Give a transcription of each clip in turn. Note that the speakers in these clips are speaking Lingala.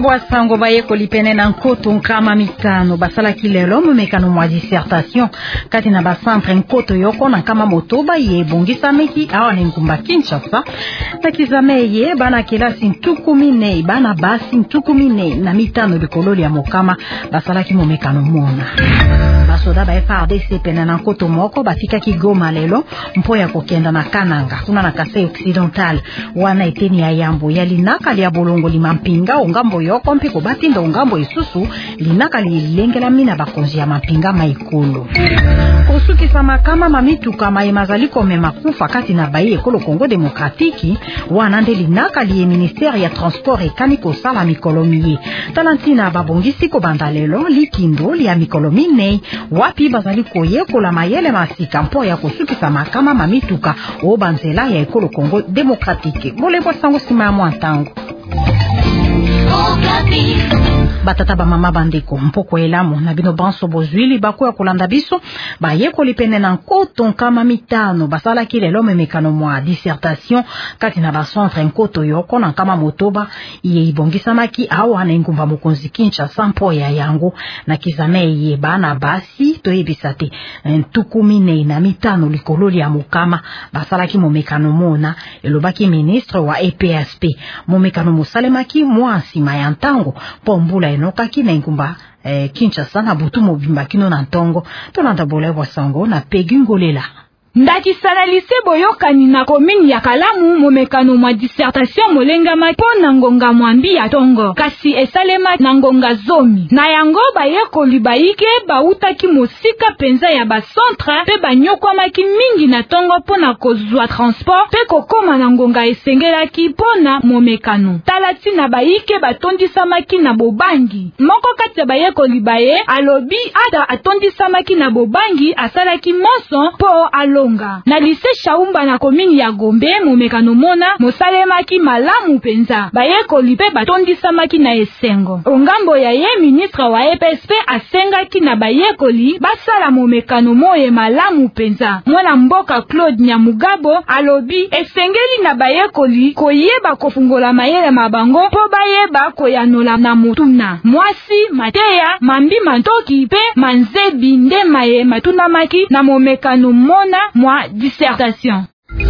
bwa sango baye kolipene na nkoto nkama mitano basala kilelo mumekano mwa dissertation kati na ba centre nkoto yoko na nkama motoba ye bongisa meki awa na ngumba Kinshasa na kizame ye bana kelasi ntukumine bana basi ntukumine na mitano bikololi ya mokama basala ki mumekano mona basoda ba FARDC pena na nkoto moko batika ki Goma lelo mpo ya kokenda na Kananga kuna na Kasai Occidental wana eteni ya yambo ya linaka ya bolongo limampinga ongambo yoko mpe ko batinda ongambo isusu linaka lilengela mina bakonzi ya mapinga maikulu kosuki sama kama mamituka maemazaliko memakufa kati na baye ekolo Kongo Demokratiki wana nde linaka liye ministeri ya transport ekaniko sala mikolomiye talantina babongisi ko bandalelo likindo liya mikolomine wapi bazaliko yekola mayele masika mpo ya kosuki sama kama mamituka o banzela ya ekolo Kongo Demokratiki molebo sango sima ya mwantango batata ba mama bandeko mpoko elamo na bino banso bozwili bako ya kolanda biso baye kolipene na nkoto nkama mitano basala kilelo memekano mwa dissertation kati na ba centre nkoto yoko na nkama motoba ye ibongisa maki awa na ngumba mokonzi Kinshasa mpo ya yango na kizame ye bana basi toyebisate ntukumine na mitano likololi ya mukama basala ki momekano mona elobaki ministre wa EPSP momekano musalemaki mwa sima ya ntango pombula enokaki na ngumba Kinshasa na butu mobimba kino na ntongo tolanda bolebwa sango na Pegungolela ndakisala lise boyokani na komini ya Kalamu momekano mwa dissertation molengama po na ngonga mwambi ya tongo kasi esalema na ngonga zomi na yango bayekoli bayike bautaki mosika penza ya ba centre pe banyokwamaki mingi na tongo po na kozwa transport pe kokoma na ngonga esengelaki po na momekano talati na bayike batondisamaki na bobangi moko kati ya bayekoli baye alobi ada atondisamaki na bobangi asalaki moso po alo na lise Shaumba na komini ya Gombe momekano mona mosalemaki malamu penza bayekoli pe batondisamaki na esengo ongambo ya ye ministre wa EPSP asengaki na bayekoli basala momekano moye malamu penza mwana mboka Claude Nyamugabo alobi esengeli na bayekoli koyeba kofungola mayele mabango po bayeba koyanola na mutuna mwasi mateya mambi mantoki pe manzebi nde maye matunamaki na momekano mona mwa dissertation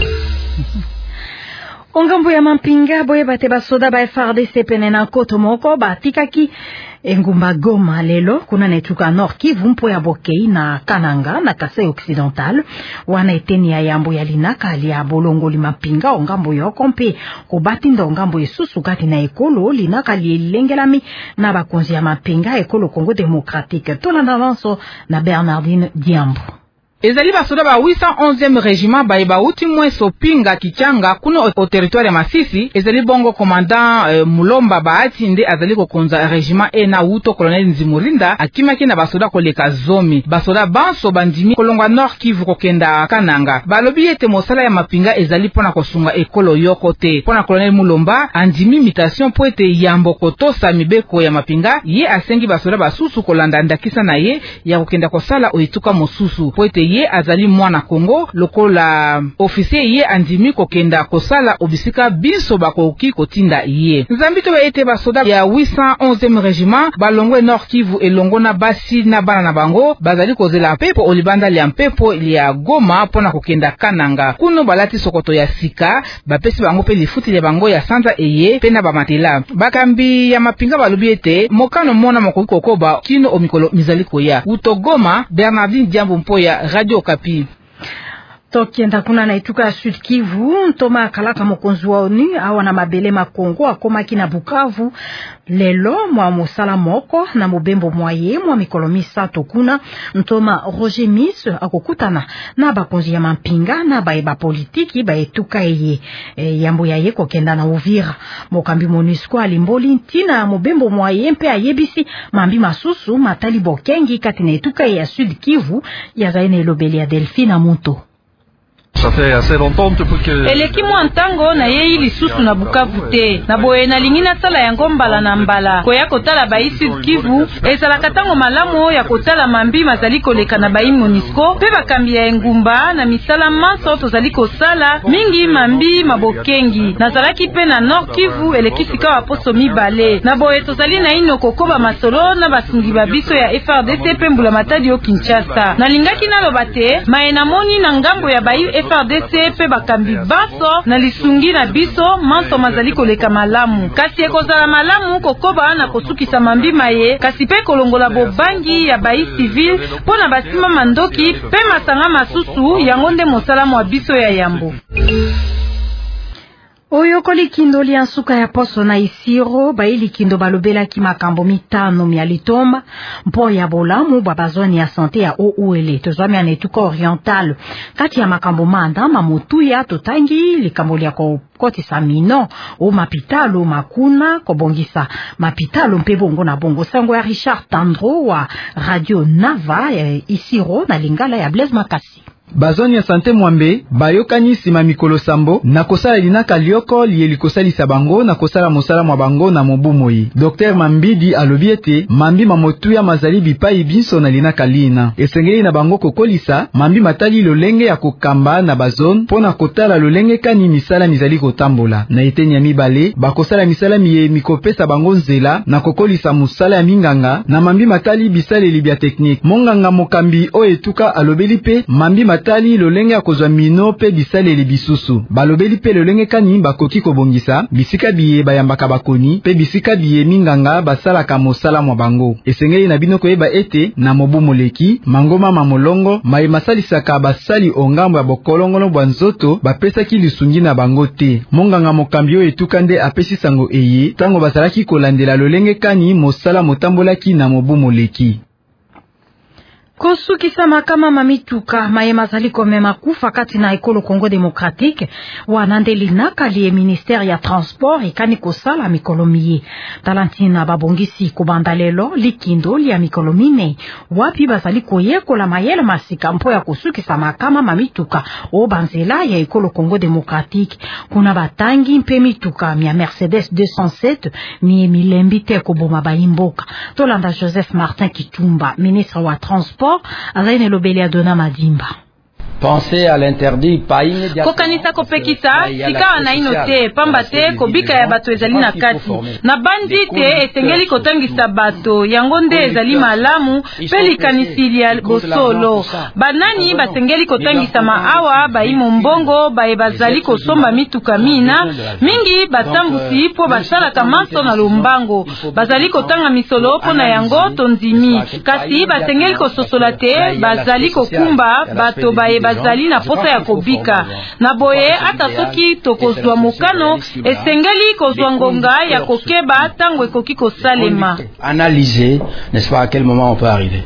ongambo ya mampinga boye bate basoda ba FARDC pene na koto moko batikaki engumba Goma lelo kuna netuka Nord Kivu mpo ya Bokei na Kananga na Kasai Occidental wana eteni ya yambo ya linaka ya bolongo limapinga ongambo yoko mpe kobatinda ongambo esusu kati na ekolo linaka lilengelami na bakonzi ya mapinga ekolo Kongo Demokratike tolanda vanso na Bernardine Diambo ezali basoda ba 811e régiment ba uti mweso pinga kichanga kuno au territoire ya Masisi ezali bongo commandant Mulomba Baati nde azali kokonza régiment na uto colonel Nzimurinda akimaki na basoda koleka zomi basoda banso bandimi kolongwa Nord Kivu kokenda Kananga balobi ete mosala ya mapinga ezali pona kosunga ekolo yoko te pona colonel Mulomba andimi imitation po ete yambo kotosa mibeko ya mapinga ye asengi basoda basusu kolanda ndakisa na ye ya kokenda kosala oituka mosusu po ete ye azali mwana Kongo lokola officier ye andimi kokenda kosala obisika biso bakoki kotinda ye nzambito ete basoda ya 811e régiment balongwe Nord Kivu elongo na basi na bana na bango bazali kozela mpepo olibanda ya mpepo ya Goma pona kokenda Kananga kuno balati sokoto ya sika bapesi bango pe lifuti ya bango ya sanza eye pena bamatela bakambi ya mapinga balobi ete mokano mona mokoki kokoba kino omikolo mizali koya utogoma Bernardine Diambo mpo ya Radio Okapi tokienda kuna na ituka ya Sud Kivu ntoma kalaka mokonzi wa ONU awa na mabele makongo akomaki na Bukavu lelo mwa musala moko na mobembo mwaye mwa mikolo misato kuna ntoma Roger Miss akokutana na bakonzi ya mampinga na ba politiki ba etuka eye yambo ya ye kokenda na Uvira mokambi MONUSCO alimboli ntina mobembo mwaye mpe ayebisi mambi masusu matali bokengi kati na etuka ya Sud Kivu ya zaine elobeli ya Delphine Muto eleki mwa ntango na ye lisusu na Bukavu te na boye nalingi nasala yango mbala na mbala koya kotala bai Sud Kivu ezalaka ntango malamu ya kotala mambi mazali koleka na bai MONUSCO pe bakambi ya engumba na misala manso tozali kosala mingi mambi mabokengi nazalaki pe na Nord Kivu eleki sika wa poso mibale na boye tozali na ino kokoba masolo na basungi babiso ya FRDC pe mbula matadi o Kinshasa nalingaki naloba te maye namoni na ngambo ya bai FRDC pe bakambi baso na lisungi na biso manso mazali koleka malamu kasi ekozala malamu kokoba na kosukisa mambi maye kasi pe kolongola bobangi ya bai civil pona basima mandoki pe masanga masusu yango nde mosala mwa biso ya yambo. Oyo kolikindo liansuka ya poso na Isiro bailikindo balobelaki makambo mitano mya litomba mpo ya bolamu babazoni ya sante ya ouele tozwami ya netuka oriental kati ya makambo manda mamutuya totangi likambo lia kotisa mino o mapitalo makuna kobongisa mapitalo mpe bongo na bongo sango ya Richard Tandro wa Radio Nava Isiro na lingala ya Blaise Makasi. Bazoni ya sante mwambe bayokani sima mikolo sambo na kosala linaka lioko lieli kosalisa bango na kosala mosala mwa bango na mobu moi. Dr Mambidi alobiete mambi mamotuya mazali bipai biso na linaka lina esengeli na bango kokolisa mambi matali lolenge ya kokamba na bazone pona kotala lolenge kani misala mizali kotambola na etenya mibale bakosala misala miye mikopesa bango nzela na kokolisa musala ya minganga na mambi matali bisaleli bia teknik monganga mokambi o etuka alobeli pe mambi tali lolenge ya kozwa mino pe bisaleli bisusu balobeli pe lolenge kani bakoki kobongisa bisika biye bayambaka bakoni pe bisika biye minganga basalaka mosala mwa bango esengeli na bino koyeba ete na mobu moleki mangoma mamolongo maye masalisaka basali ongambo ya bokolongono bwa nzoto bapesaki lisungi na bango te monganga mokambi oyo etuka nde apesi sango eye tango bazalaki kolandela lolenge kani mosala motambolaki na mobu moleki. Kosukisa makama mamituka maye mazali komema kufa kati na ekolo Congo Démocratique wanandeli nakali ministère ya transport ikani kosala mikolo miye talantina babongisi kubanda lelo likindo lia mikolo mine wapi bazali koyekola mayele masika mpo ya kosukisa makama mamituka o banzela ya ekolo Congo Démocratique kuna batangi mpe mituka mia Mercedes 207 mie milembi te koboma baimboka tolanda Joseph Martin Kitumba ministre wa transport Alain Lobeli Adona Madimba. Penser à l'interdit paine kokanisa kopekisa sika na ino te pamba te kobika ya bato ezali na kati na bandi te esengeli kotangisa bato yango nde ezali malamu pe likanisi ya bosolo banani basengeli kotangisa maawa baimo mbongo baye bazali kosomba mituka mina mingi batambusi po basalaka manso na lombango bazali kotanga misolo po na yango tonzimi kasi basengeli kososola te bazali kokumba bato baye bazali na posa ya kobika na boye ata soki tokozwa mokano esengeli kozwa ngonga ya kokeba tango ekoki kosalema analyser n'est-ce pas à quel moment on peut arriver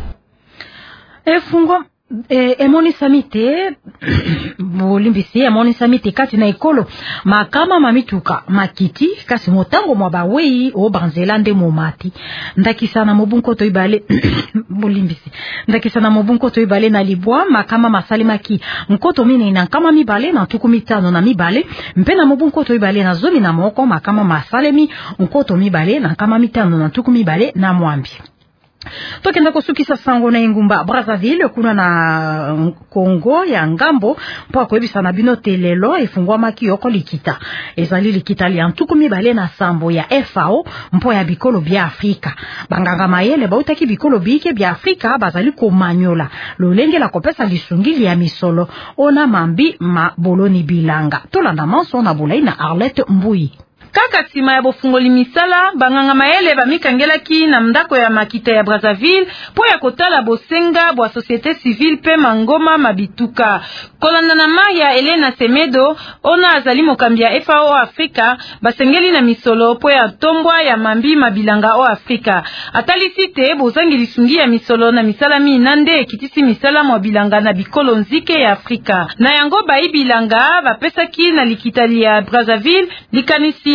efungo emoni samite bolimbisi emoni samite kati na ekolo makama mamituka makiti kasi motango mwa bawei o banzela nde momati ndakisa na mobunko to ibale bolimbisi ndakisa na mobunko to ibale na libwa makama masalimaki nkoto mine na kama mibale na tuku mitano na mibale mpe na mobunko to ibale na zomi na moko makama masalemi nkoto mibale na kama mitano na tuku mibale na mwambi. Tokenda kosukisa sango na engumba Brazzaville kuna na Congo ya ngambo po koyebisa na bino telelo efungwa maki yoko likita ezali likita li antuku mibale na sambo ya FAO mpo ya bikolo bya Afrika banganga mayele bautaki bikolo bike bya Afrika bazali komanyola lolenge la kopesa lisungili ya misolo ona mambi maboloni bilanga tolanda manso na bulai na Arlette Mbui. Kaka sima ya bofungoli misala banganga mayele bamikangelaki na mdako ya makita ya Brazzaville po ya kotala bosenga bwa société civile pe mangoma mabituka kolanda na Maria Elena Semedo ona azali mokambi ya FAO Afrika basengeli na misolo po ya tombwa ya mambi mabilanga o Afrika atalisi te bozangi lisungi ya misolo na misala minande ekitisi misala mwa bilanga na bikolo nzike ya Afrika na yango bai bilanga bapesaki na likitali ya Brazzaville likanisi ya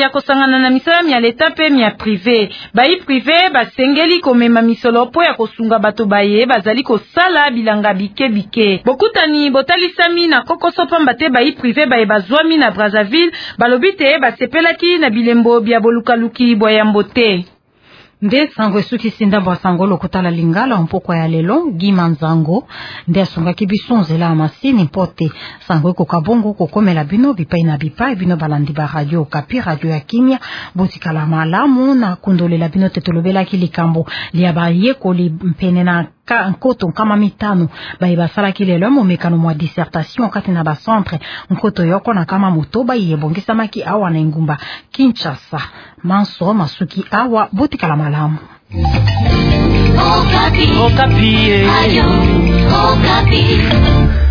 kosangana na misala mia leta pe mia privé. Bayi privé basengeli komema misolo po ya kosunga bato baye bazali kosala bilanga bike. Bokutani botalisami na kokoso pamba te bayi privé baye bazwami na Brazzaville balobi te basepelaki na bilembo bya bolukaluki bwa yambote. Nde sango esuki sinda bwa sango lokutala lingala mpoko ya lelo Gima Nzango nde asungaki biso nzela ya masini mpote sango eko kabongo kokomela bino bipai na bipai bino balandi ba radio Okapi radio ya kimia botikala malamu na kundolela bino tetolobelaki likambo lia bayekoli mpene na nkoto nkama mitano baye basalaki lelo momekano mwa dissertation kati na bacentre nkoto yoko na kama motoba yebongisamaki awa na engumba Kinshasa. Manso masuki awa botikala malamu. Okapi. Ayo, Okapi.